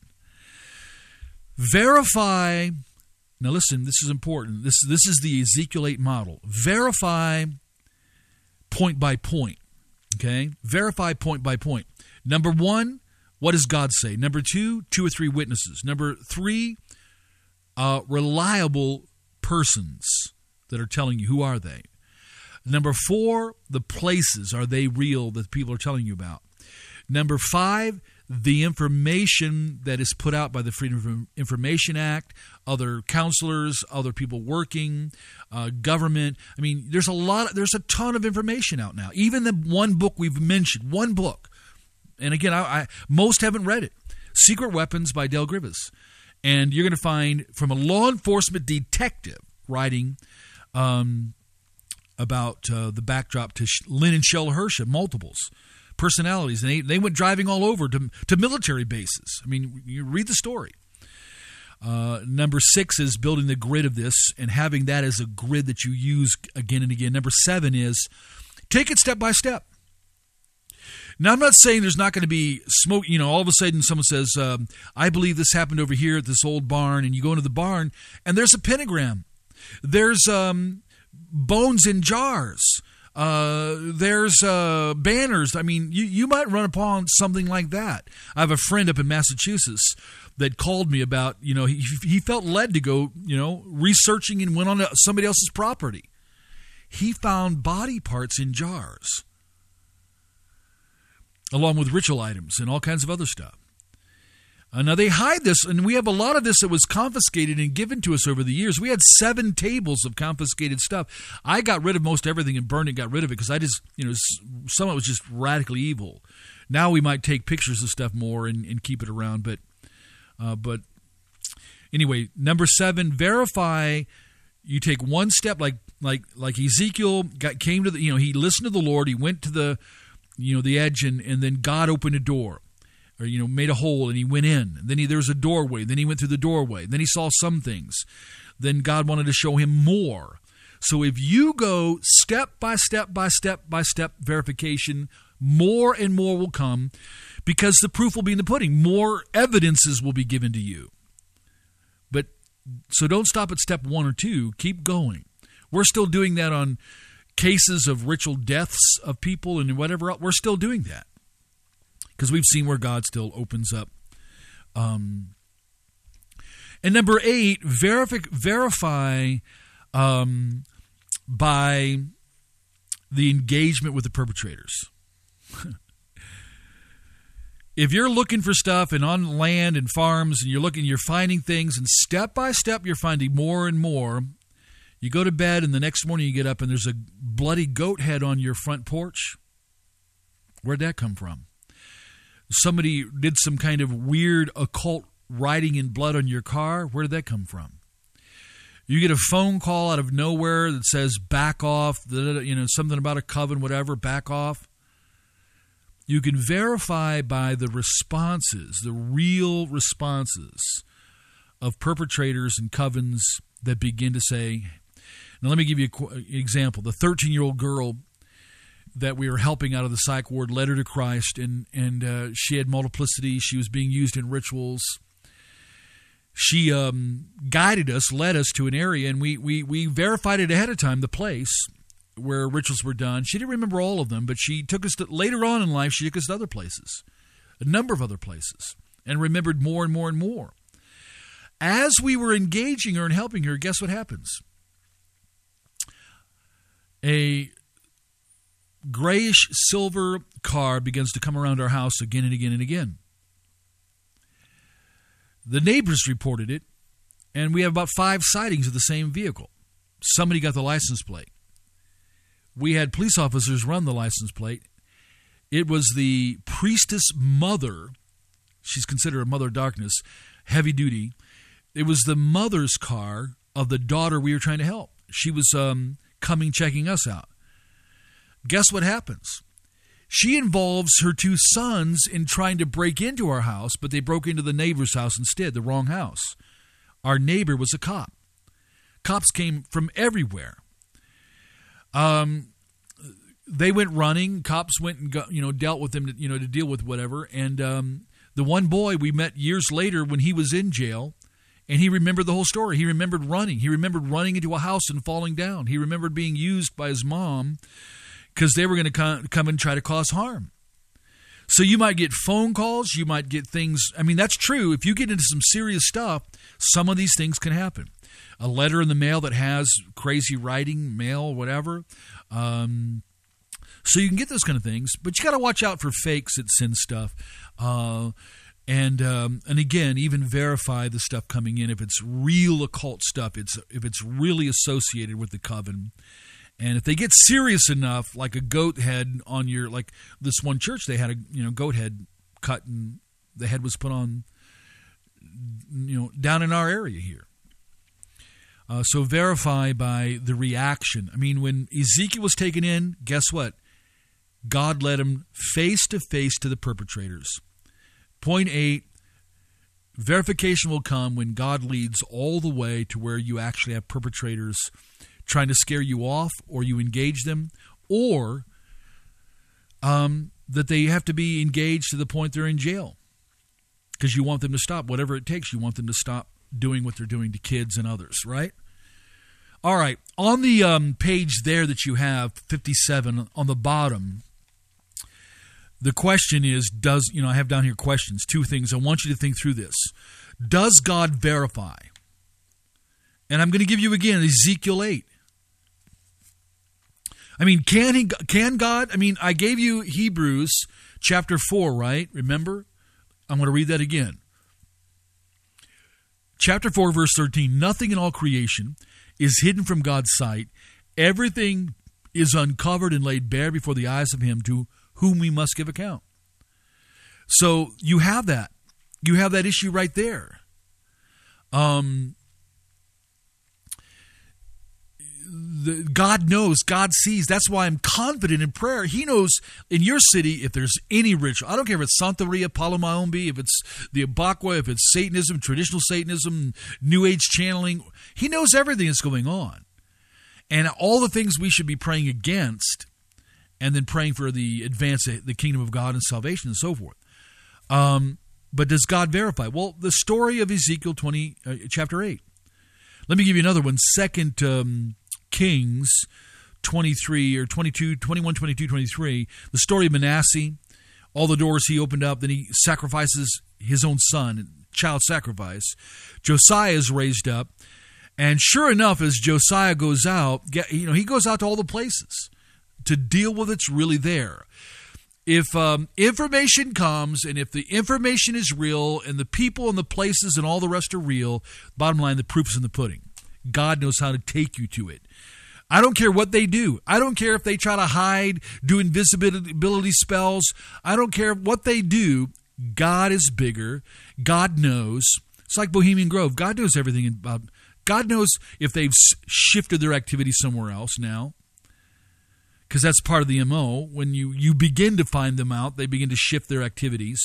Verify, now listen, this is important. This, this is the Ezekiel eight model. Verify point by point, okay? Verify point by point. Number one, what does God say? Number two, two or three witnesses. Number three, uh, reliable persons that are telling you. Who are they? Number four, the places. Are they real that people are telling you about? Number five, the information that is put out by the Freedom of Information Act, other counselors, other people working, uh, government. I mean, there's a lot, there's a ton of information out now. Even the one book we've mentioned, one book. And again, I, I most haven't read it. Secret Weapons by Dale Grivis. And you're going to find from a law enforcement detective writing um, about uh, the backdrop to Lynn and Shell Hirsch at multiples. Personalities, and they, they went driving all over to, to military bases. I mean, you read the story. Uh, number six is building the grid of this and having that as a grid that you use again and again. Number seven is take it step by step. Now, I'm not saying there's not going to be smoke. You know, all of a sudden someone says, um, I believe this happened over here at this old barn, and you go into the barn, and there's a pentagram. There's um, bones in jars. Uh, there's uh, banners. I mean, you, you might run upon something like that. I have a friend up in Massachusetts that called me about, you know, he, he felt led to go, you know, researching and went on to somebody else's property. He found body parts in jars, along with ritual items and all kinds of other stuff. Uh, now, they hide this, and we have a lot of this that was confiscated and given to us over the years. We had seven tables of confiscated stuff. I got rid of most everything and burned it, got rid of it, because I just, you know, some of it was just radically evil. Now we might take pictures of stuff more and, and keep it around, but, uh, but anyway, number seven, verify. You take one step, like like like Ezekiel got, came to the, you know, he listened to the Lord, he went to the, you know, the edge, and, and then God opened a door, or, you know, made a hole, and he went in. And then he, there was a doorway. Then he went through the doorway. Then he saw some things. Then God wanted to show him more. So if you go step by step by step by step verification, more and more will come, because the proof will be in the pudding. More evidences will be given to you. But so don't stop at step one or two. Keep going. We're still doing that on cases of ritual deaths of people and whatever else. We're still doing that, because we've seen where God still opens up. Um, and number eight, verify, verify um, by the engagement with the perpetrators. If you're looking for stuff and on land and farms, and you're looking, you're finding things, and step by step you're finding more and more. You go to bed, and the next morning you get up, and there's a bloody goat head on your front porch. Where'd that come from? Somebody did some kind of weird occult writing in blood on your car. Where did that come from? You get a phone call out of nowhere that says, back off, you know, something about a coven, whatever, back off. You can verify by the responses, the real responses of perpetrators and covens that begin to say, now let me give you an example. The thirteen-year-old girl that we were helping out of the psych ward led her to Christ, and, and uh, she had multiplicity. She was being used in rituals. She um, guided us, led us to an area, and we, we, we verified it ahead of time, the place where rituals were done. She didn't remember all of them, but she took us to, later on in life, she took us to other places, a number of other places, and remembered more and more and more. As we were engaging her and helping her, guess what happens? A grayish silver car begins to come around our house again and again and again. The neighbors reported it, and we have about five sightings of the same vehicle. Somebody got the license plate. We had police officers run the license plate. It was the priestess mother. She's considered a mother of darkness, heavy duty. It was the mother's car of the daughter we were trying to help. She was um, coming, checking us out. Guess what happens? She involves her two sons in trying to break into our house, but they broke into the neighbor's house instead, the wrong house. Our neighbor was a cop. Cops came from everywhere. Um, they went running. Cops went and got, you know, dealt with them, to, you know, to deal with whatever. And um, the one boy we met years later when he was in jail, and he remembered the whole story. He remembered running. He remembered running into a house and falling down. He remembered being used by his mom because they were going to come, come and try to cause harm. So you might get phone calls. You might get things. I mean, that's true. If you get into some serious stuff, some of these things can happen. A letter in the mail that has crazy writing, mail, whatever. Um, so you can get those kind of things, but you got to watch out for fakes that send stuff. Uh, and um, and again, even verify the stuff coming in if it's real occult stuff. It's if it's really associated with the coven. And if they get serious enough, like a goat head on your, like this one church, they had a you know goat head cut and the head was put on, you know, down in our area here. Uh, so verify by the reaction. I mean, when Ezekiel was taken in, guess what? God led him face to face to the perpetrators. Point eight, verification will come when God leads all the way to where you actually have perpetrators trying to scare you off, or you engage them, or um, that they have to be engaged to the point they're in jail because you want them to stop. Whatever it takes, you want them to stop doing what they're doing to kids and others, right? All right. On the um, page there that you have, fifty-seven, on the bottom, the question is, does, you know, I have down here questions, two things. I want you to think through this. Does God verify? And I'm going to give you again Ezekiel eight. I mean, can he? Can God? I mean, I gave you Hebrews chapter four, right? Remember? I'm going to read that again. Chapter four, verse thirteen. Nothing in all creation is hidden from God's sight. Everything is uncovered and laid bare before the eyes of him to whom we must give account. So you have that. You have that issue right there. Um, the, God knows, God sees. That's why I'm confident in prayer. He knows in your city if there's any ritual. I don't care if it's Santeria, Palo Mayombe, if it's the Abakwa, if it's Satanism, traditional Satanism, New Age channeling. He knows everything that's going on. And all the things we should be praying against, and then praying for the advance of the kingdom of God and salvation and so forth. Um, but does God verify? Well, the story of Ezekiel twenty, uh, chapter eight. Let me give you another one. Second um, Kings twenty-three or twenty-two, twenty-one, twenty-two, twenty-three. The story of Manasseh, all the doors he opened up, then he sacrifices his own son, child sacrifice. Josiah is raised up, and sure enough, as Josiah goes out, you know, he goes out to all the places to deal with it's really there. If um, information comes, and if the information is real, and the people and the places and all the rest are real, bottom line, the proof's in the pudding. God knows how to take you to it. I don't care what they do. I don't care if they try to hide, do invisibility spells. I don't care what they do. God is bigger. God knows. It's like Bohemian Grove. God knows everything about. God knows if they've shifted their activity somewhere else now. Because that's part of the M O. When you, you begin to find them out, they begin to shift their activities.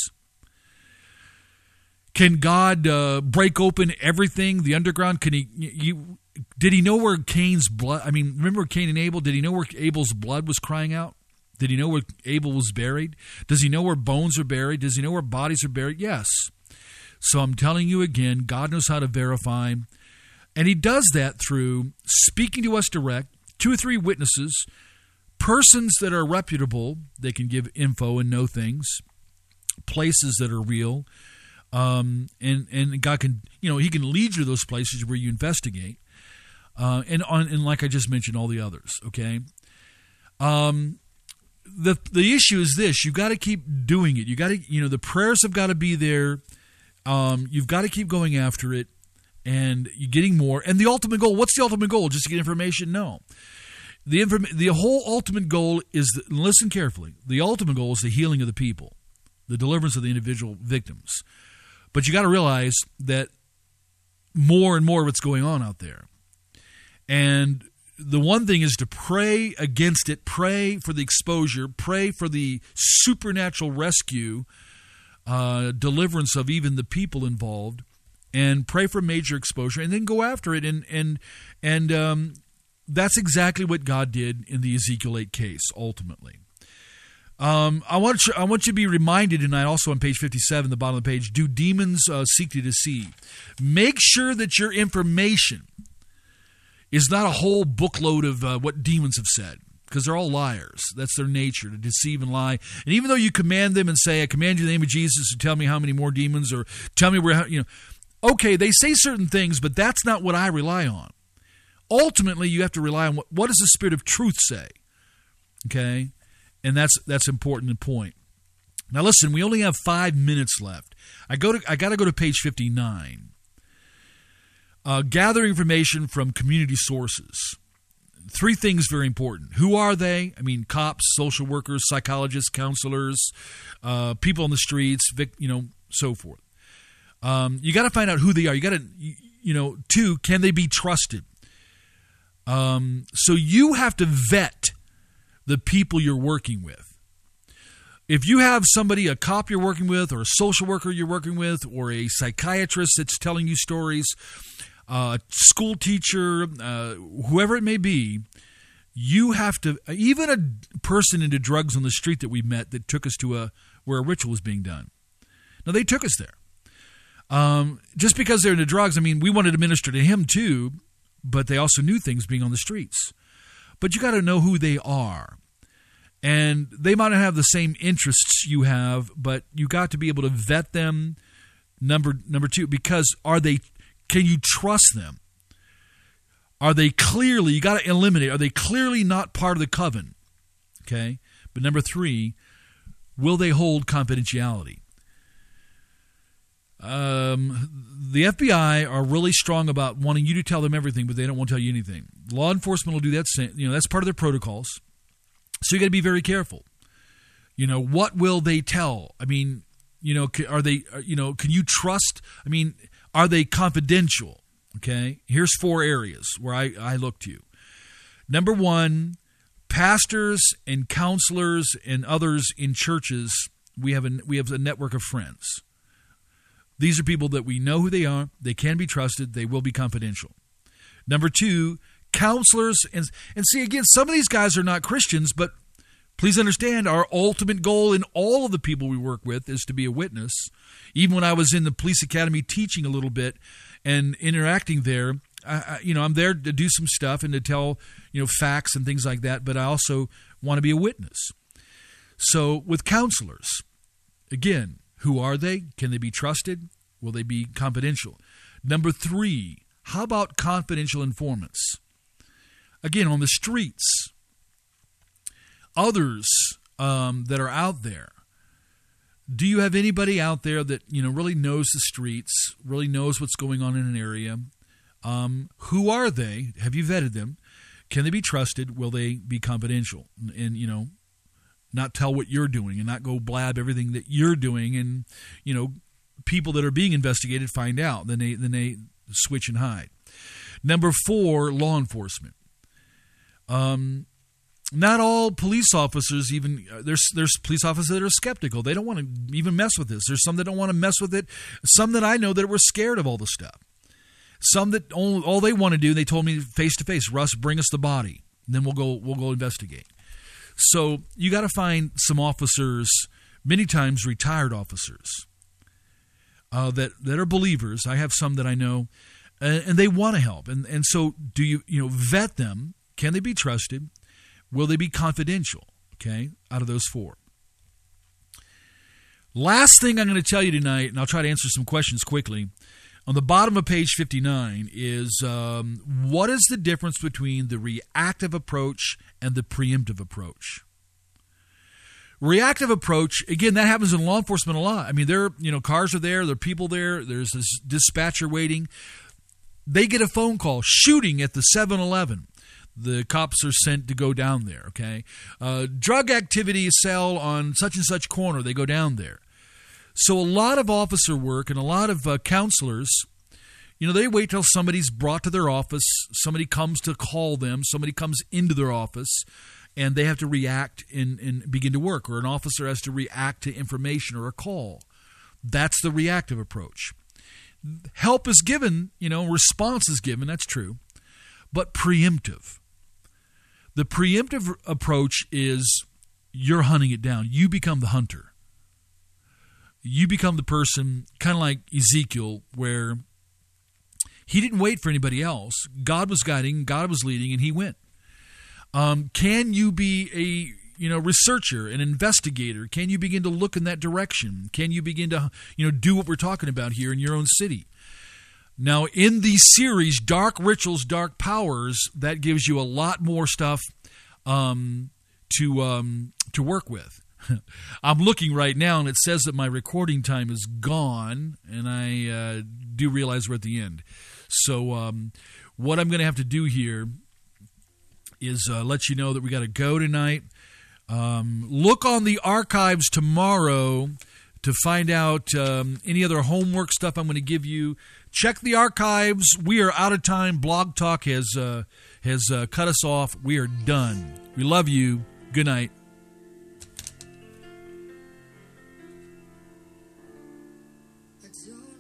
Can God uh, break open everything, the underground? Can he? You, did he know where Cain's blood? I mean, remember Cain and Abel? Did he know where Abel's blood was crying out? Did he know where Abel was buried? Does he know where bones are buried? Does he know where bodies are buried? Yes. So I'm telling you again, God knows how to verify. And he does that through speaking to us direct, two or three witnesses, persons that are reputable, they can give info and know things, places that are real, um, and and God can, you know, he can lead you to those places where you investigate, uh, and on and like I just mentioned, all the others. Okay, um, the the issue is this: you got to keep doing it. You got to, you know, the prayers have got to be there. Um, you've got to keep going after it, and you're getting more. And the ultimate goal, what's the ultimate goal? Just to get information? No. The inform- the whole ultimate goal is, the, listen carefully, the ultimate goal is the healing of the people, the deliverance of the individual victims. But you got to realize that more and more of it's going on out there. And the one thing is to pray against it, pray for the exposure, pray for the supernatural rescue, uh, deliverance of even the people involved, and pray for major exposure, and then go after it and, and, and, um, that's exactly what God did in the Ezekiel eight case, ultimately. Um, I want you, I want you to be reminded tonight, also on page fifty-seven, the bottom of the page, do demons uh, seek to deceive? Make sure that your information is not a whole bookload of uh, what demons have said, because they're all liars. That's their nature, to deceive and lie. And even though you command them and say, I command you in the name of Jesus to tell me how many more demons, or tell me where, you know, okay, they say certain things, but that's not what I rely on. Ultimately, you have to rely on what, what does the Spirit of truth say, okay? And that's that's important to point. Now, listen, we only have five minutes left. I go to I got to go to page fifty-nine. Uh, gather information from community sources. Three things very important. Who are they? I mean, cops, social workers, psychologists, counselors, uh, people on the streets, you know, so forth. Um, you got to find out who they are. You got to, you, you know, two, can they be trusted? Um, so you have to vet the people you're working with. If you have somebody, a cop you're working with, or a social worker you're working with, or a psychiatrist that's telling you stories, a uh, school teacher, uh, whoever it may be, You have to, even a person into drugs on the street that we met that took us to a where a ritual was being done. Now, they took us there. Um, just because they're into drugs, I mean, we wanted to minister to him too, but they also knew things being on the streets. But you got to know who they are. And they might not have the same interests you have, but you got to be able to vet them, number number two, because are they, can you trust them? Are they clearly, you got to eliminate, are they clearly not part of the coven? Okay? But number three, will they hold confidentiality? Um, the F B I are really strong about wanting you to tell them everything, but they don't want to tell you anything. Law enforcement will do that same, you know, that's part of their protocols. So you got to be very careful. You know, what will they tell? I mean, you know, are they, you know, can you trust? I mean, are they confidential? Okay, here's four areas where I, I look to. Number one, pastors and counselors and others in churches, we have a, we have a network of friends. These are people that we know who they are. They can be trusted. They will be confidential. Number two, counselors. And, and see, again, some of these guys are not Christians, but please understand our ultimate goal in all of the people we work with is to be a witness. Even when I was in the police academy teaching a little bit and interacting there, I, I, you know, I'm there to do some stuff and to tell, you know, facts and things like that, but I also want to be a witness. So with counselors, again, who are they? Can they be trusted? Will they be confidential? Number three, how about confidential informants? Again, on the streets, others um, that are out there. Do you have anybody out there that, you know, really knows the streets, really knows what's going on in an area? Um, who are they? Have you vetted them? Can they be trusted? Will they be confidential? And, and you know, not tell what you're doing and not go blab everything that you're doing, and, you know, people that are being investigated find out. Then they then they switch and hide. Number four, law enforcement. Um, not all police officers even there's there's police officers that are skeptical. They don't want to even mess with this. There's some that don't want to mess with it. Some that I know that were scared of all the stuff. Some that all, all they want to do, they told me face to face, Russ, bring us the body, and then we'll go we'll go investigate. So you got to find some officers, many times retired officers, uh, that that are believers. I have some that I know, and, and they want to help. And and so do you you know vet them? Can they be trusted? Will they be confidential? Okay, out of those four. Last thing I'm going to tell you tonight, and I'll try to answer some questions quickly. On the bottom of page fifty-nine is um, what is the difference between the reactive approach and the preemptive approach? Reactive approach, again, that happens in law enforcement a lot. I mean, there, you know, cars are there, there are people there, there's this dispatcher waiting. They get a phone call, shooting at the seven eleven. The cops are sent to go down there, okay? Uh, drug activity cell on such and such corner, they go down there. So a lot of officer work and a lot of uh, counselors, you know, they wait till somebody's brought to their office, somebody comes to call them, somebody comes into their office, and they have to react and, and begin to work, or an officer has to react to information or a call. That's the reactive approach. Help is given, you know, response is given, that's true, but preemptive. The preemptive approach is you're hunting it down. You become the hunter. You become the person, kind of like Ezekiel, where he didn't wait for anybody else. God was guiding, God was leading, and he went. Um, can you be a you know researcher, an investigator? Can you begin to look in that direction? Can you begin to you know do what we're talking about here in your own city? Now, in the series, Dark Rituals, Dark Powers, that gives you a lot more stuff um, to um, to work with. I'm looking right now, and it says that my recording time is gone, and I uh, do realize we're at the end. So um, what I'm going to have to do here is uh, let you know that we got to go tonight. Um, look on the archives tomorrow to find out um, any other homework stuff I'm going to give you. Check the archives. We are out of time. Blog Talk has, uh, has uh, cut us off. We are done. We love you. Good night. I don't